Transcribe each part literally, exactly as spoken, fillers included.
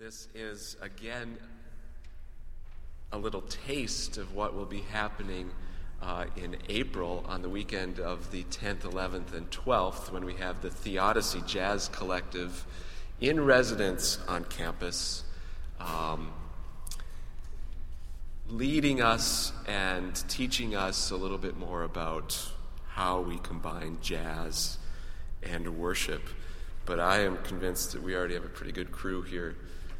This is, again, a little taste of what will be happening uh, in April on the weekend of the tenth, eleventh, and twelfth, when we have the Theodicy Jazz Collective in residence on campus, um, leading us and teaching us a little bit more about how we combine jazz and worship. But I am convinced that we already have a pretty good crew here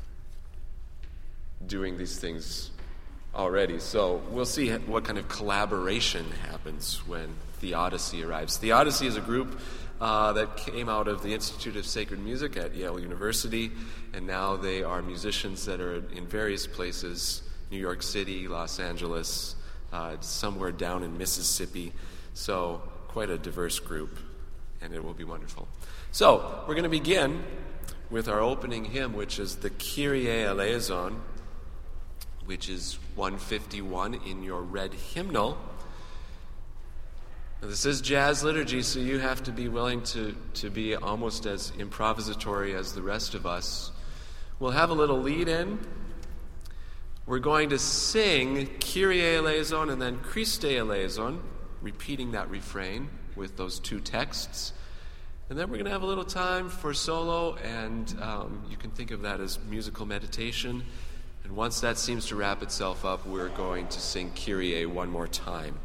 doing these things already. So we'll see what kind of collaboration happens when Theodicy arrives. Theodicy is a group uh, that came out of the Institute of Sacred Music at Yale University, and now they are musicians that are in various places, New York City, Los Angeles, uh, somewhere down in Mississippi. So quite a diverse group, and it will be wonderful. So we're going to begin with our opening hymn, which is the Kyrie Eleison, which is one fifty-one in your red hymnal. Now, this is jazz liturgy, so you have to be willing to, to be almost as improvisatory as the rest of us. We'll have a little lead-in. We're going to sing Kyrie Eleison and then Christe Eleison, repeating that refrain with those two texts. And then we're going to have a little time for solo, and um, you can think of that as musical meditation. And once that seems to wrap itself up, we're going to sing Kyrie one more time.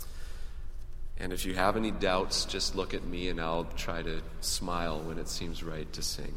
And if you have any doubts, just look at me and I'll try to smile when it seems right to sing.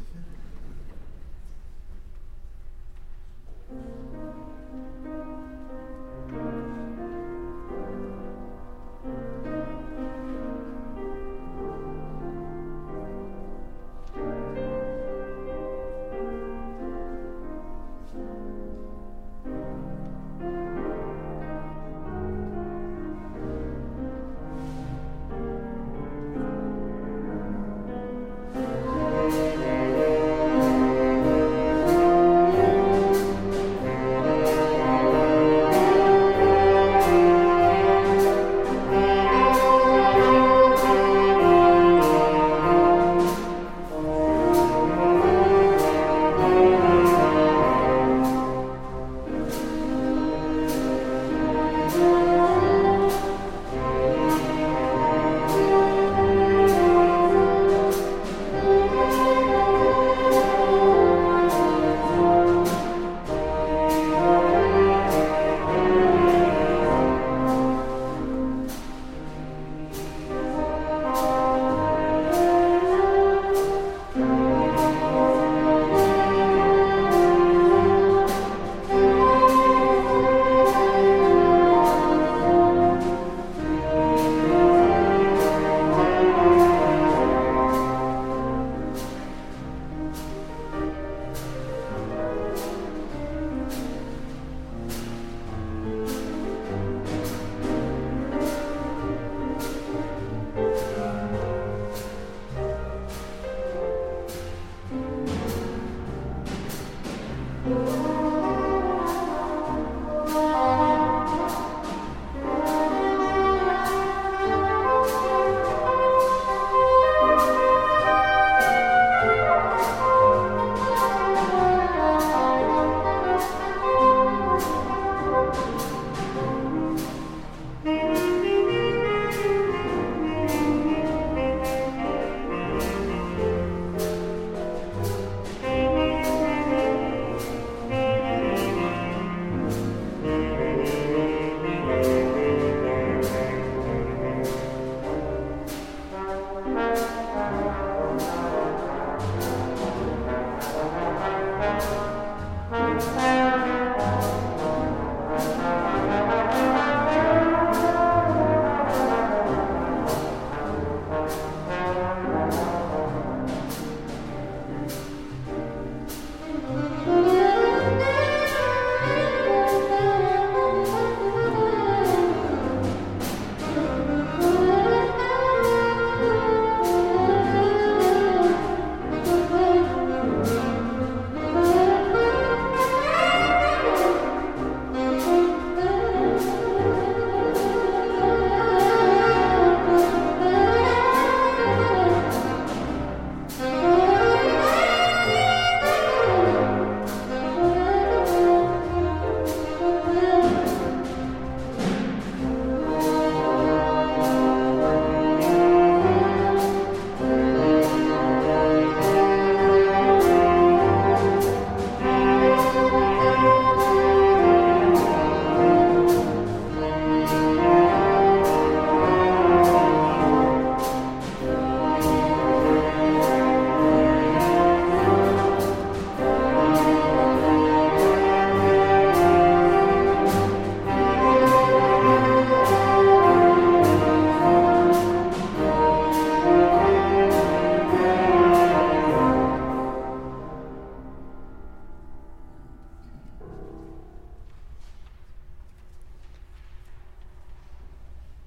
Thank you.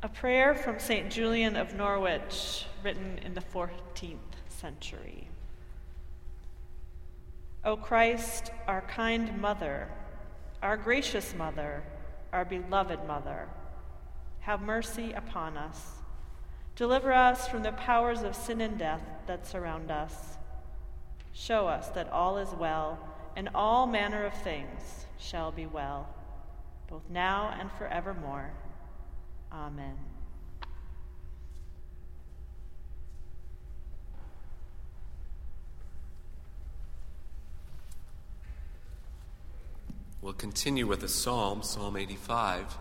prayer from Saint Julian of Norwich, written in the fourteenth century. O Christ, our kind mother, our gracious mother, our beloved mother, have mercy upon us. Deliver us from the powers of sin and death that surround us. Show us that all is well, and all manner of things shall be well, both now and forevermore. Amen. We'll continue with a psalm, Psalm eighty-five.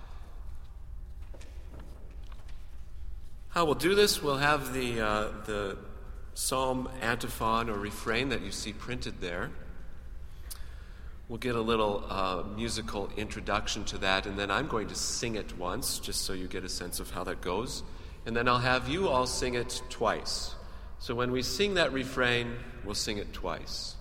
How we'll do this, we'll have the, uh, the psalm antiphon or refrain that you see printed there. We'll get a little uh, musical introduction to that, and then I'm going to sing it once, just so you get a sense of how that goes. And then I'll have you all sing it twice. So when we sing that refrain, we'll sing it twice.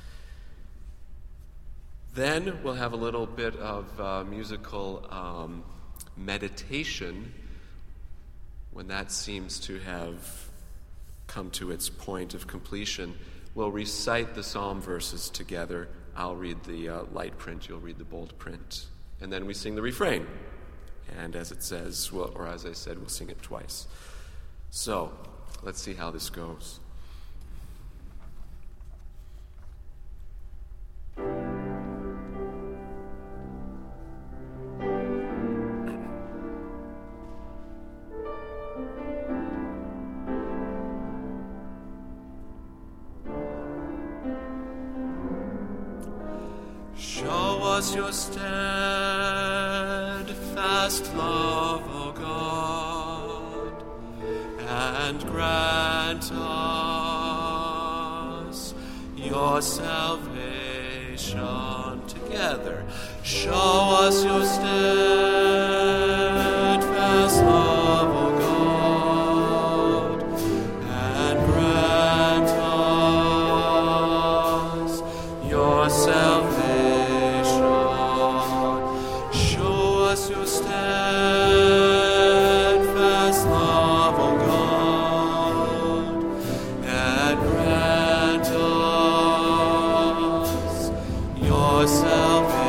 Then we'll have a little bit of uh, musical um, meditation when that seems to have come to its point of completion. We'll recite the psalm verses together. I'll read the uh, light print, you'll read the bold print. And then we sing the refrain. And as it says, well, or as I said, we'll sing it twice. So, let's see how this goes. Show us your steadfast love, O God, and grant us your salvation together. Show us your steadfast love, O God, and grant us your salvation. Your steadfast love, O God, and grant us your salvation.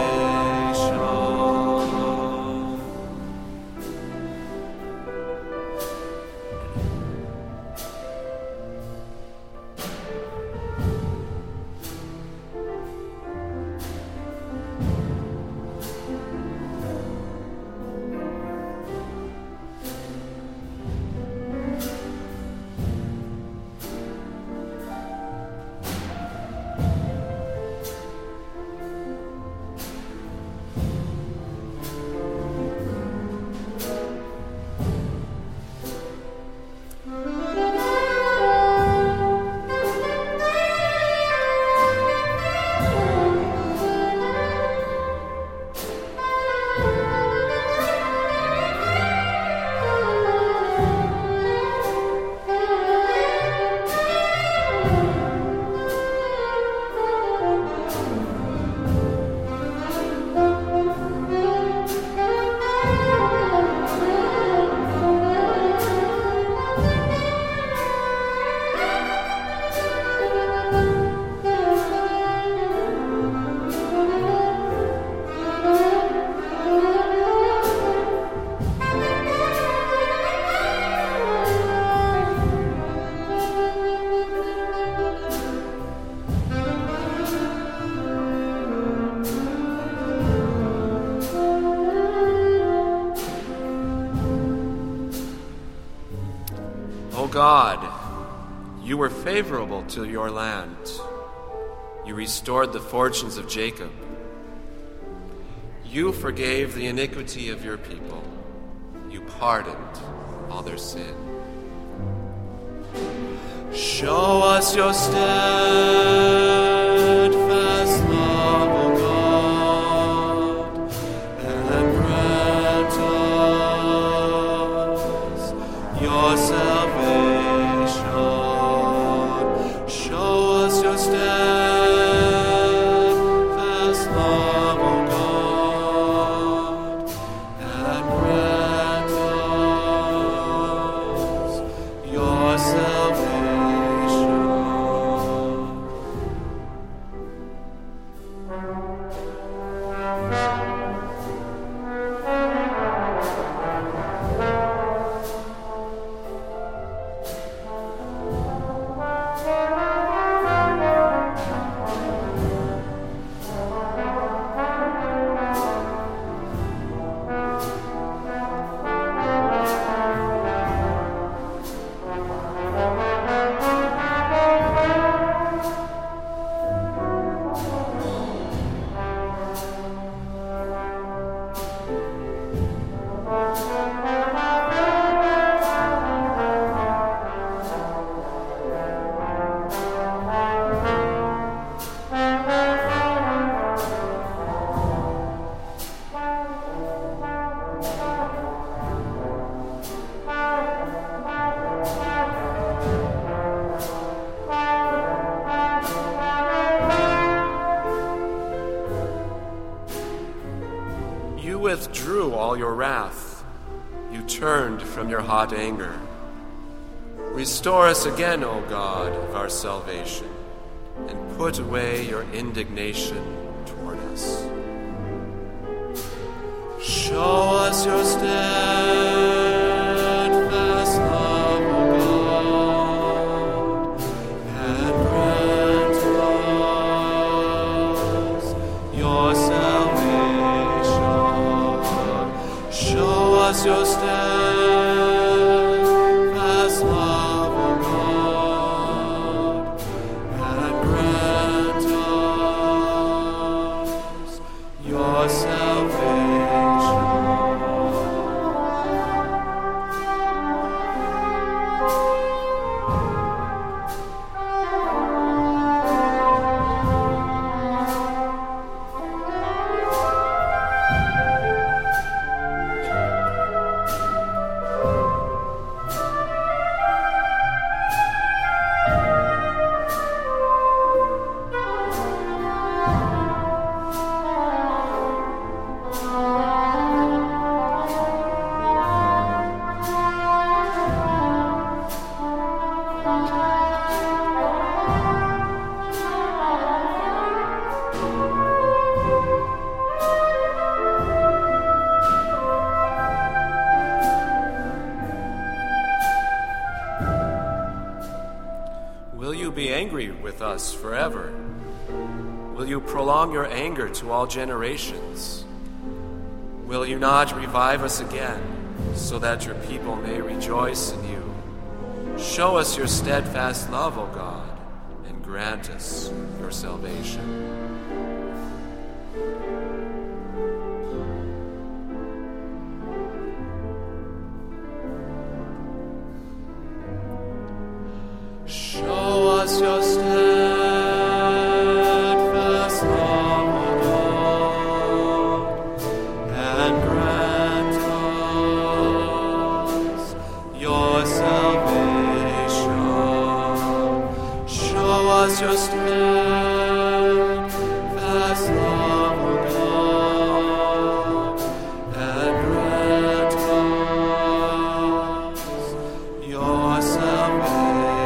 God, you were favorable to your land. You restored the fortunes of Jacob. You forgave the iniquity of your people. You pardoned all their sin. Show us your steadfast love, O God, and grant us your salvation. Show us your steadfast love, O God, and grant withdrew all your wrath. You turned from your hot anger. Restore us again, O God of our salvation, and put away your indignation toward us. Show us your steadfast love, O God, and grant us your salvation. Show us your steadfast love, O God, and grant us your salvation. Will you be angry with us forever? Will you prolong your anger to all generations? Will you not revive us again, so that your people may rejoice in you? Show us your steadfast love, O God, and grant us your salvation. Show us your steadfast love, O God, and grant us your salvation. Show us your steadfast love, O God, and grant us your salvation.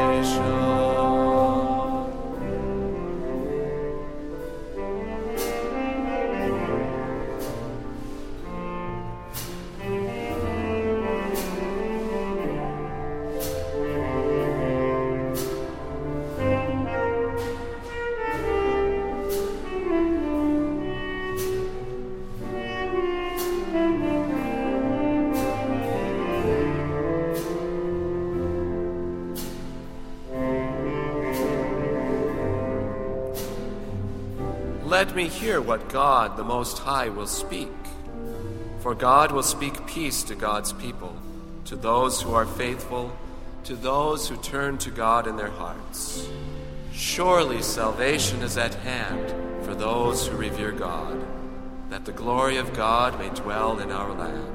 Let me hear what God the Most High will speak. For God will speak peace to God's people, to those who are faithful, to those who turn to God in their hearts. Surely salvation is at hand for those who revere God, that the glory of God may dwell in our land.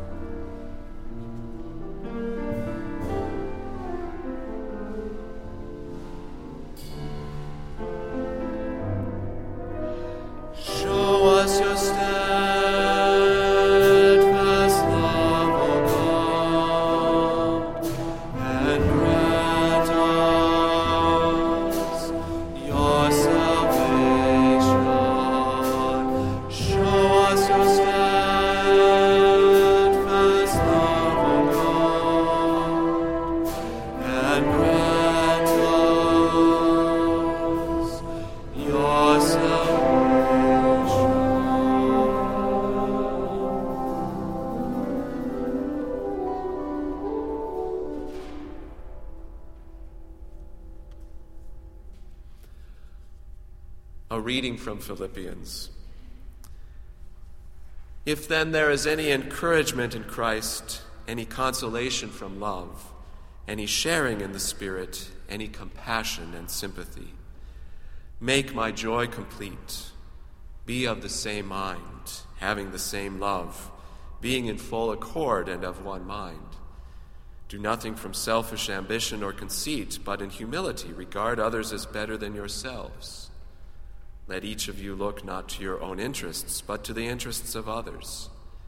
Show us your steadfast love, O God, and grant us your salvation. Show us your steadfast love, O God, and grant us your salvation. A reading from Philippians. If then there is any encouragement in Christ, any consolation from love, any sharing in the Spirit, any compassion and sympathy, make my joy complete. Be of the same mind, having the same love, being in full accord and of one mind. Do nothing from selfish ambition or conceit, but in humility regard others as better than yourselves. Let each of you look not to your own interests, but to the interests of others.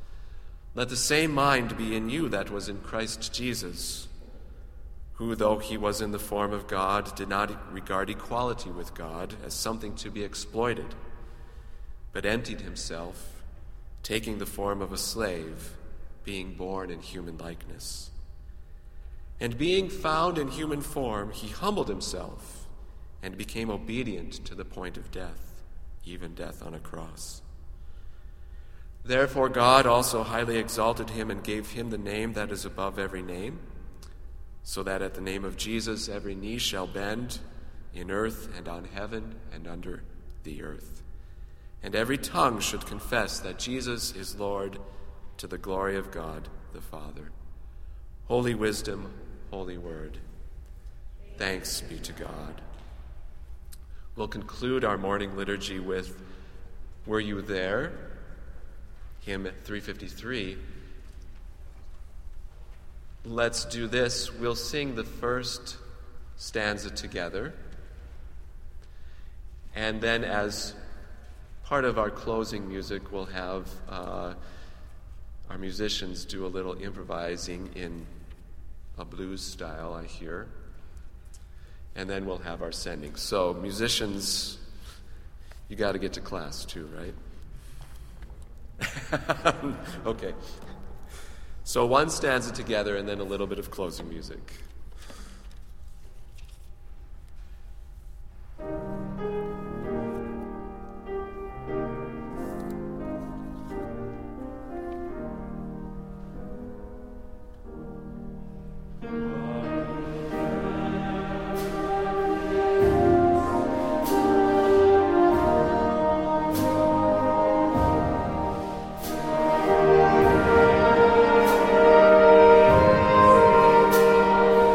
Let the same mind be in you that was in Christ Jesus, who, though he was in the form of God, did not regard equality with God as something to be exploited, but emptied himself, taking the form of a slave, being born in human likeness. And being found in human form, he humbled himself and became obedient to the point of death, even death on a cross. Therefore God also highly exalted him and gave him the name that is above every name, so that at the name of Jesus every knee shall bend, in earth and on heaven and under the earth, and every tongue should confess that Jesus is Lord, to the glory of God the Father. Holy wisdom, holy word. Thanks be to God. We'll conclude our morning liturgy with Were You There? Hymn three fifty-three. Let's do this. We'll sing the first stanza together. And then as part of our closing music, we'll have uh, our musicians do a little improvising in a blues style, I hear. And then we'll have our sending. So musicians, you got to get to class too, right? Okay. So one stanza together and then a little bit of closing music. Thank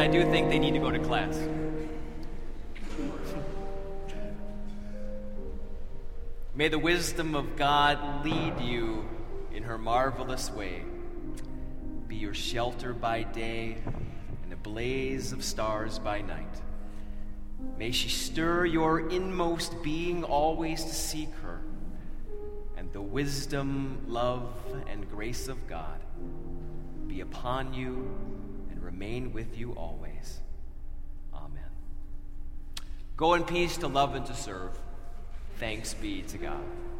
I do think they need to go to class. May the wisdom of God lead you in her marvelous way, be your shelter by day and a blaze of stars by night. May she stir your inmost being always to seek her, and the wisdom, love, and grace of God be upon you and remain with you always. Amen. Go in peace to love and to serve. Thanks be to God.